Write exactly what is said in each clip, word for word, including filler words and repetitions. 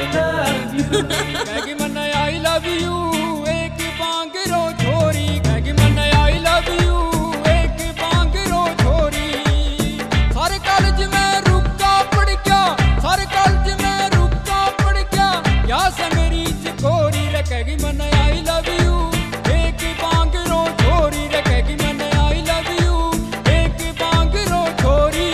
love you कहेगी मन I love you एक बांग रो छोरी कहेगी मन आई लव यू एक बांग रो छोरी सारे कॉलेज में रुका पड़ गया सारे कॉलेज में रुका पड़ गया या से मेरी चिकोरी रे कहेगी मन आई लव यू एक बांग रो छोरी रे कहेगी मन आई लव यू एक बांग रो छोरी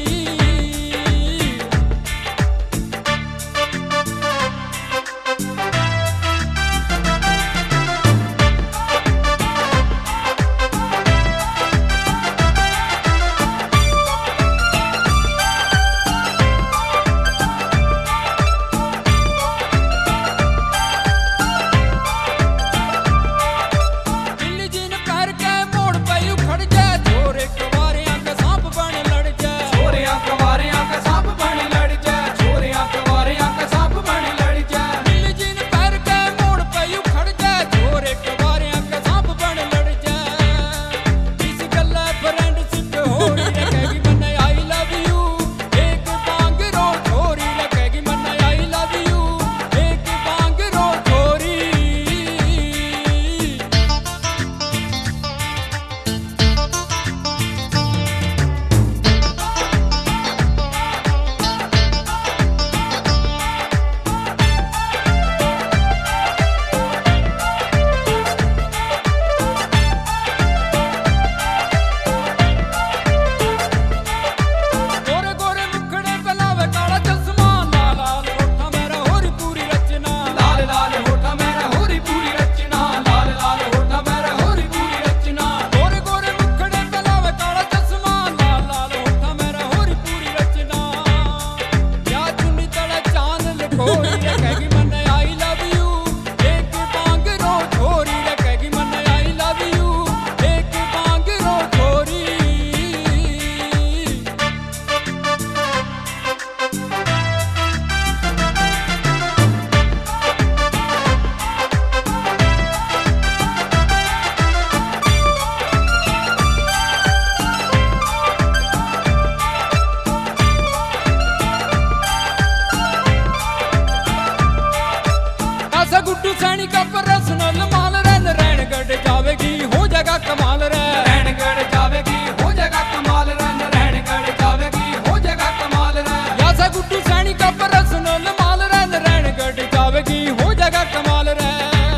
गुड्डू सैनी का पर्सनल माल रैन रैनगढ़ जावेगी हो जाएगा कमाल रे रैनगढ़ जावेगी हो जाएगा कमाल रैन रैनगढ़ जावेगी हो जाएगा कमाल रे यासा गुड्डू सैनी का पर्सनल माल रैन रैनगढ़ जावेगी हो जाएगा कमाल रे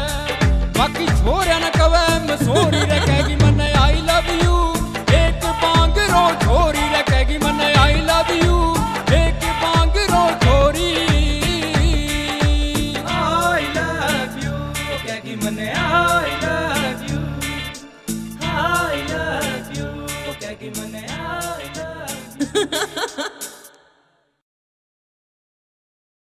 बाकी छोरा न कवे मसोरी रे कहेगी मन आई लव यू एक बांग रो छोरी रे कहेगी मन आई लव यू एक बांग रो छोरी I love you, कहेगी मन